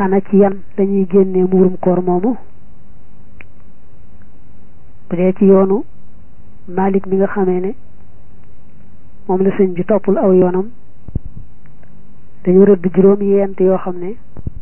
ana ci yan dañuy génne muurum koor moomu. bu dee ci yoonu Malik mi nga xamee ne moom la sëñ bi toppul aw yoonam dañu rëdd juróom-yent yoo xam ne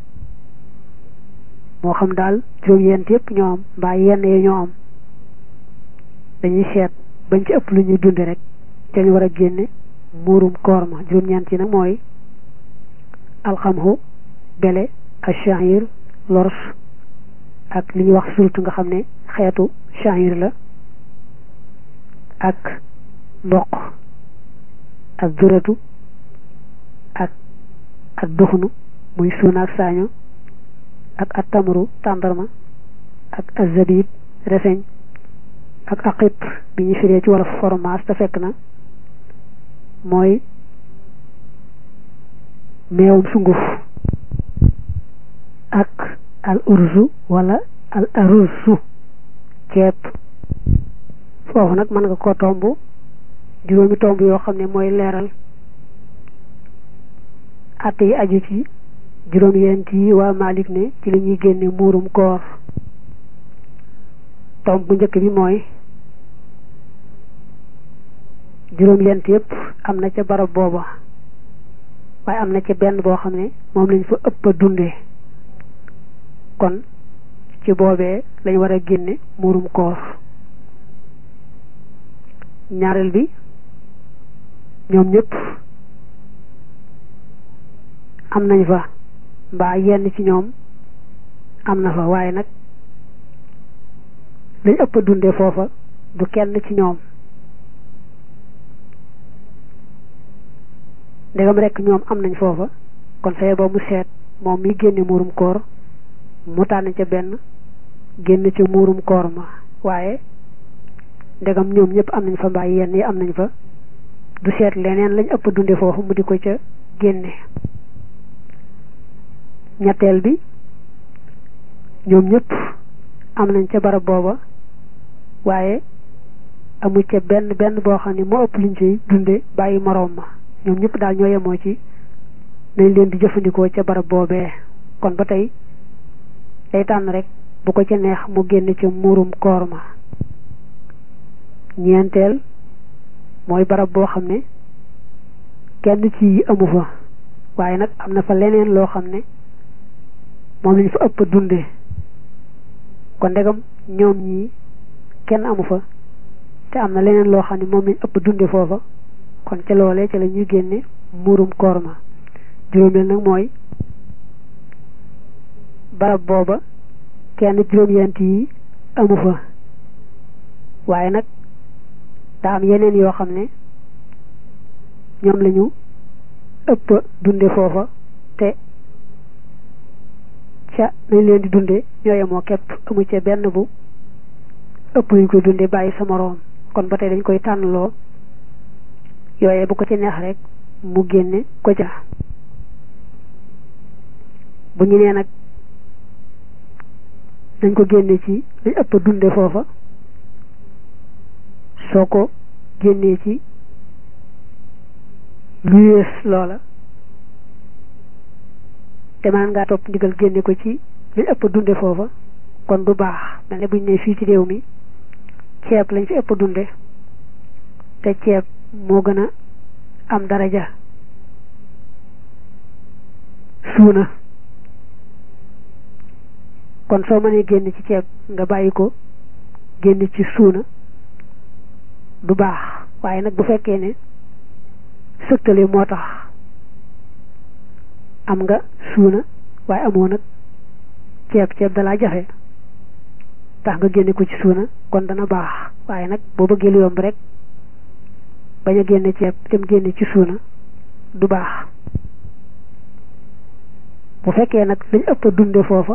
moo xam daal juróom-yent yëpp ñoo am mbaa yenn yi ñoo am dañuy seet bañ ci ëpp lu ñuy dunde rek te ñu war a génne muurum koor ma juróom-ñeent yi nag mooy alxamhu bele ash-sha'ir lors ak li ñuy wax surtout nga xam ne xeetu sha'ir la ak mboq ak duratu ak duxnu muy suuna ak saaño ak attamru tàndarma ak azabib reseñ ak aqit bi ñu firee ci wala fromage te fekk na mooy meewum sunguf ak al urzu wala al aruzu ceeb foofu nag mën nga ko tomb juróomi tomb yoo xam ne mooy leeral atte yi aju ci juróom-yent yi waa Malik ne ci li ñuy génne muurum koor. tomb bu njëkk bi mooy juróom-yent yëpp am na ca barab booba waaye am na ca benn boo xam ne moom lañ fa ëpp a dundee kon ci boobee lañ war a génne muurum koor. ñaareel bi ñoom ñëpp am nañ fa mbaa yenn ci ñoom am na fa waaye nag lañ ëpp a dundee foofa du kenn ci ñoom ndegam rekk ñoom am nañ foofa kon saye ba mu seet moom mi génne muurum koor mu tànn ca benn génn ca muurum koor ma waaye ndegam ñoom ñëpp am nañ fa mbaa yenn yi am nañ fa du seet leneen lañ ëpp dunde foofu mu di ko ca génne. ñetteel bi ñoom ñëpp am nañ ca barab booba waaye amu ca benn boo xam ne moo ëpp luñ ciy dunde bàyyi moroom ma ñoom ñëpp daal ñoo yemoo ci nañ leen di jëfandikoo ca barab boobee kon ba tey day tànn rek bu ko ca neex mu génne ca muurum koor ma. ñeenteel mooy barab boo xam ne kenn ci amu fa waaye nag am na fa leneen loo xam ne moom lañ fa ëpp dunde kon ndegam ñoom ñii kenn amu fa te am na leneen loo xam ne moom lañ ëpp dunde foofa kon ca loolee ca la ñuy génne muurum koor ma. juróomeel nag mooy barab booba kenn juróom-yent yi amu fa waaye nag daa am yeneen yoo xam ne ñoom lañu ëpp dunde foofa te ca nañ leen di dunde ñooye moo képp amu ca benn bu ëpp ñu koy dunde bàyyi sa moroom kon ba tey dañ koy tànnloo yooye bu ko ci neex rek mu génne ko ca. bu ñu nee nag dañ ko génne ci lañ ëpp dunde foofa soo ko génnee ci lu yées loola te man ngaa topp ndigal génne ko ci lañ ëpp dunde foofa kon du baax. mel ne buñ ne fii ci réew mi ceeb lañ fi ëpp dunde te ceeb moo gën a am daraja suuna kon soo mënee génn ci ceeb nga bàyyi ko génn ci suuna du baax. waaye nag bu fekkee ne sëktale moo tax am nga suuna waaye amoo nag ceeb dalaa jafe tax nga génne ko ci suuna kon dana baax. waaye nag boo bëggee lu yomb rek bañ a génne ceeb dem génne ci suuna du baax. bu fekkee nag lañ ëpp a dunde foofa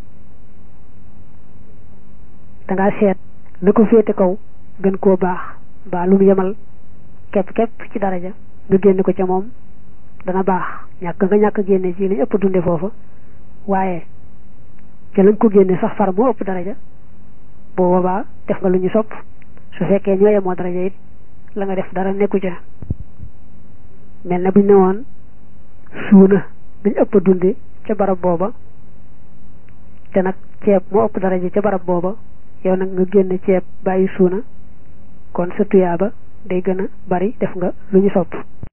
dangaa seet la ko féete kaw gën koo baax mbaa lu mu yemal képp ci daraja nga génne ko ca moom dana baax. ñàkk génne ci lañ ëpp dunde foofa waaye ca lañ ko génne sax far moo ëpp daraja boobaa def nga lu ñu sopp. su fekkee ñoo yemoo daraja it la nga def dara nekku ca. mel na buñ ne woon suuna dañ ëpp dunde ca barab booba te nag ceeb moo ëpp daraja ca barab booba yow nag nga génn ceeb bàyyi suuna kon sa tuyaaba day gën a bari def nga lu ñu sopp